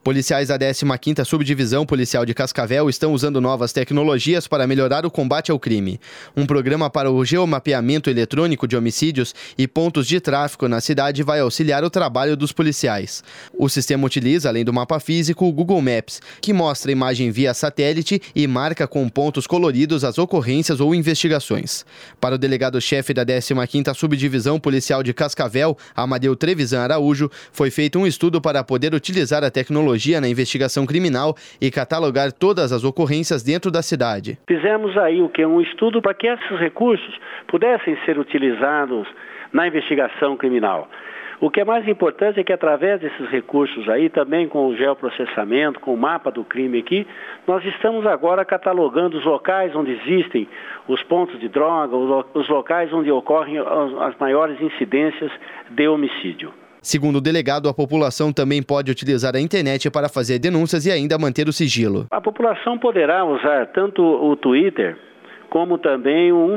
Policiais da 15ª Subdivisão Policial de Cascavel estão usando novas tecnologias para melhorar o combate ao crime. Um programa para o geomapeamento eletrônico de homicídios e pontos de tráfico na cidade vai auxiliar o trabalho dos policiais. O sistema utiliza, além do mapa físico, o Google Maps, que mostra a imagem via satélite e marca com pontos coloridos as ocorrências ou investigações. Para o delegado-chefe da 15ª Subdivisão Policial de Cascavel, Amadeu Trevisan Araújo, foi feito um estudo para poder utilizar a tecnologia na investigação criminal e catalogar todas as ocorrências dentro da cidade. Fizemos aí um estudo para que esses recursos pudessem ser utilizados na investigação criminal. O que é mais importante é que através desses recursos aí, também com o geoprocessamento, com o mapa do crime aqui, nós estamos agora catalogando os locais onde existem os pontos de droga, os locais onde ocorrem as maiores incidências de homicídio. Segundo o delegado, a população também pode utilizar a internet para fazer denúncias e ainda manter o sigilo. A população poderá usar tanto o Twitter como também o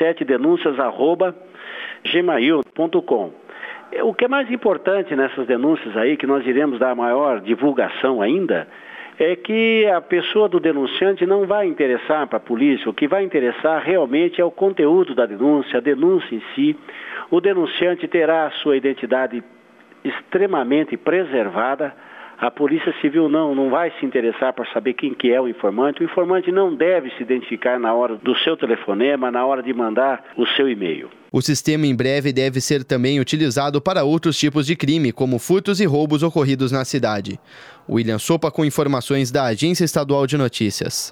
197denúncias@gmail.com. O que é mais importante nessas denúncias aí, que nós iremos dar maior divulgação ainda, é que a pessoa do denunciante não vai interessar para a polícia. O que vai interessar realmente é o conteúdo da denúncia, a denúncia em si. O denunciante terá a sua identidade extremamente preservada. A Polícia Civil não vai se interessar para saber quem que é o informante. O informante não deve se identificar na hora do seu telefonema, na hora de mandar o seu e-mail. O sistema em breve deve ser também utilizado para outros tipos de crime, como furtos e roubos ocorridos na cidade. William Sopa com informações da Agência Estadual de Notícias.